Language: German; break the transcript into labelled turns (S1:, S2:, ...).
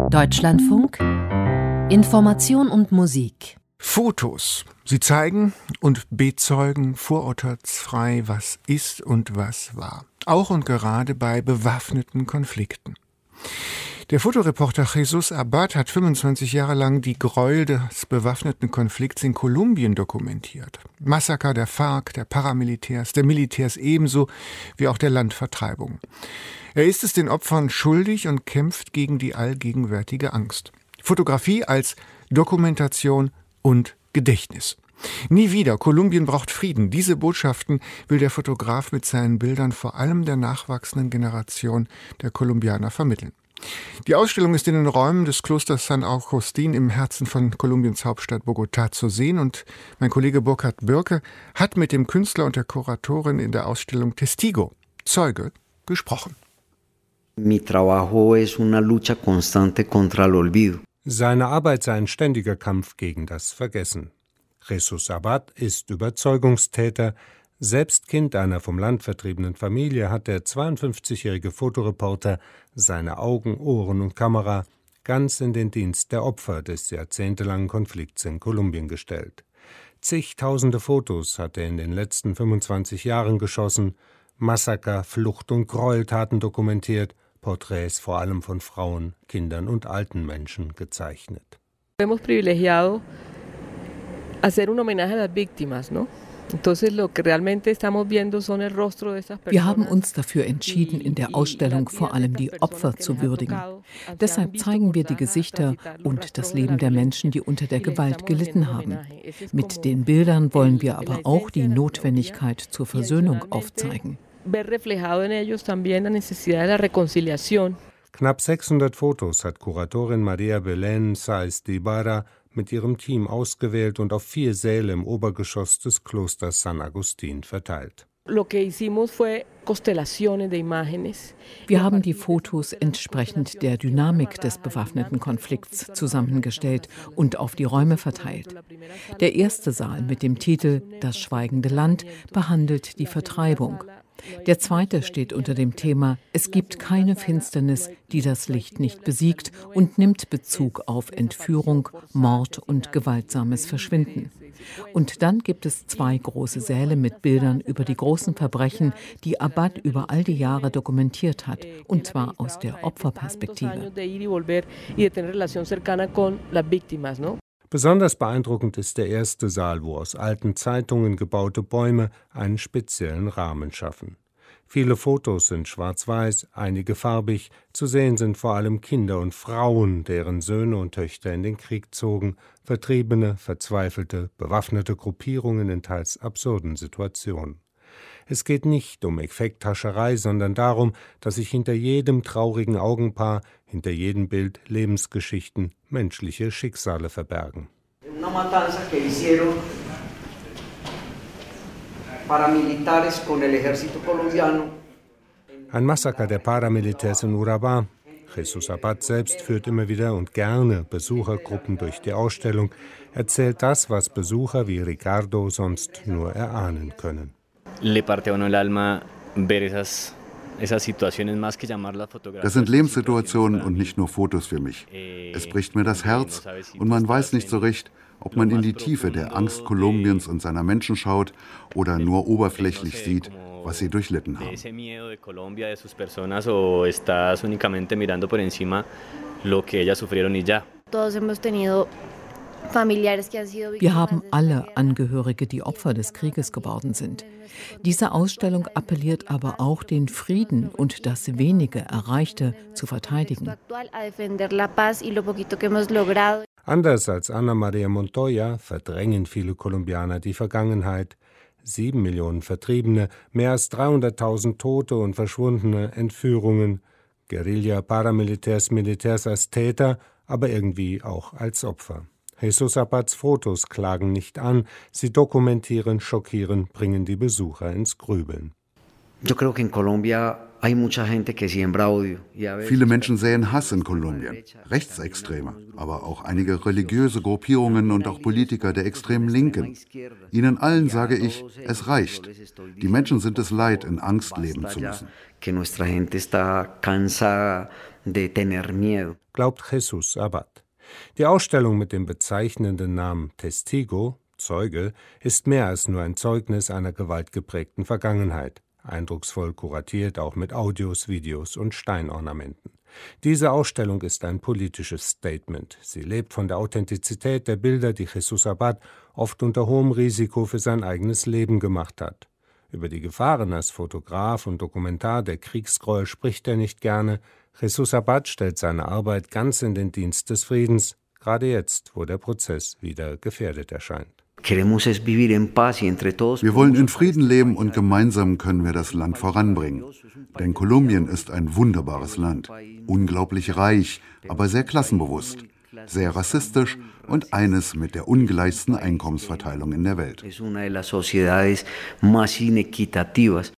S1: Deutschlandfunk Information und Musik.
S2: Fotos. Sie zeigen und bezeugen vorurteilsfrei, was ist und was war. Auch und gerade bei bewaffneten Konflikten. Der Fotoreporter Jesus Abad hat 25 Jahre lang die Gräuel des bewaffneten Konflikts in Kolumbien dokumentiert. Massaker der FARC, der Paramilitärs, der Militärs ebenso wie auch der Landvertreibung. Er ist es den Opfern schuldig und kämpft gegen die allgegenwärtige Angst. Fotografie als Dokumentation und Gedächtnis. Nie wieder, Kolumbien braucht Frieden. Diese Botschaften will der Fotograf mit seinen Bildern vor allem der nachwachsenden Generation der Kolumbianer vermitteln. Die Ausstellung ist in den Räumen des Klosters San Agustín im Herzen von Kolumbiens Hauptstadt Bogotá zu sehen und mein Kollege Burkhard Birke hat mit dem Künstler und der Kuratorin in der Ausstellung Testigo, Zeuge, gesprochen.
S3: Mi trabajo es una lucha constante contra el olvido.
S4: Seine Arbeit sei ein ständiger Kampf gegen das Vergessen. Jesus Abad ist Überzeugungstäter. Selbst Kind einer vom Land vertriebenen Familie hat der 52-jährige Fotoreporter seine Augen, Ohren und Kamera ganz in den Dienst der Opfer des jahrzehntelangen Konflikts in Kolumbien gestellt. Zigtausende Fotos hat er in den letzten 25 Jahren geschossen, Massaker, Flucht- und Gräueltaten dokumentiert, Porträts vor allem von Frauen, Kindern und alten Menschen gezeichnet.
S5: Hemos privilegiado hacer un homenaje a las víctimas, ¿no?
S6: Wir haben uns dafür entschieden, in der Ausstellung vor allem die Opfer zu würdigen. Deshalb zeigen wir die Gesichter und das Leben der Menschen, die unter der Gewalt gelitten haben. Mit den Bildern wollen wir aber auch die Notwendigkeit zur Versöhnung aufzeigen.
S4: Knapp 600 Fotos hat Kuratorin María Belén Sáez de Ibarra mit ihrem Team ausgewählt und auf 4 Säle im Obergeschoss des Klosters San Agustín verteilt.
S6: Wir haben die Fotos entsprechend der Dynamik des bewaffneten Konflikts zusammengestellt und auf die Räume verteilt. Der erste Saal mit dem Titel »Das schweigende Land« behandelt die Vertreibung. Der zweite steht unter dem Thema »Es gibt keine Finsternis, die das Licht nicht besiegt« und nimmt Bezug auf Entführung, Mord und gewaltsames Verschwinden. Und dann gibt es 2 große Säle mit Bildern über die großen Verbrechen, die Abad über all die Jahre dokumentiert hat, und zwar aus der Opferperspektive.
S4: Besonders beeindruckend ist der erste Saal, wo aus alten Zeitungen gebaute Bäume einen speziellen Rahmen schaffen. Viele Fotos sind schwarz-weiß, einige farbig. Zu sehen sind vor allem Kinder und Frauen, deren Söhne und Töchter in den Krieg zogen, Vertriebene, Verzweifelte, bewaffnete Gruppierungen in teils absurden Situationen. Es geht nicht um Effekthascherei, sondern darum, dass sich hinter jedem traurigen Augenpaar, hinter jedem Bild Lebensgeschichten, menschliche Schicksale verbergen. Ein Massaker der Paramilitärs in Urabá. Jesus Abad selbst führt immer wieder und gerne Besuchergruppen durch die Ausstellung, erzählt das, was Besucher wie Ricardo sonst nur erahnen können.
S7: Das sind Lebenssituationen und nicht nur Fotos für mich. Es bricht mir das Herz und man weiß nicht so recht, ob man in die Tiefe der Angst Kolumbiens und seiner Menschen schaut oder nur oberflächlich sieht, was sie durchlitten haben.
S6: Wir haben alle Angehörige, die Opfer des Krieges geworden sind. Diese Ausstellung appelliert aber auch, den Frieden und das wenige Erreichte zu verteidigen.
S4: Anders als Ana María Montoya verdrängen viele Kolumbianer die Vergangenheit. 7 Millionen Vertriebene, mehr als 300.000 Tote und Verschwundene, Entführungen, Guerilla, Paramilitärs, Militärs als Täter, aber irgendwie auch als Opfer. Jesus Abads Fotos klagen nicht an, sie dokumentieren, schockieren, bringen die Besucher ins Grübeln.
S3: Yo creo que en Colombia
S7: Viele Menschen säen Hass in Kolumbien, Rechtsextreme, aber auch einige religiöse Gruppierungen und auch Politiker der extremen Linken. Ihnen allen sage ich, es reicht. Die Menschen sind es leid, in Angst leben zu müssen.
S4: Glaubt Jesus Abad. Die Ausstellung mit dem bezeichnenden Namen Testigo, Zeuge, ist mehr als nur ein Zeugnis einer gewaltgeprägten Vergangenheit. Eindrucksvoll kuratiert, auch mit Audios, Videos und Steinornamenten. Diese Ausstellung ist ein politisches Statement. Sie lebt von der Authentizität der Bilder, die Jesus Abad oft unter hohem Risiko für sein eigenes Leben gemacht hat. Über die Gefahren als Fotograf und Dokumentar der Kriegsgräuel spricht er nicht gerne. Jesus Abad stellt seine Arbeit ganz in den Dienst des Friedens, gerade jetzt, wo der Prozess wieder gefährdet erscheint.
S7: Wir wollen in Frieden leben und gemeinsam können wir das Land voranbringen. Denn Kolumbien ist ein wunderbares Land, unglaublich reich, aber sehr klassenbewusst, sehr rassistisch und eines mit der ungleichsten Einkommensverteilung in der Welt.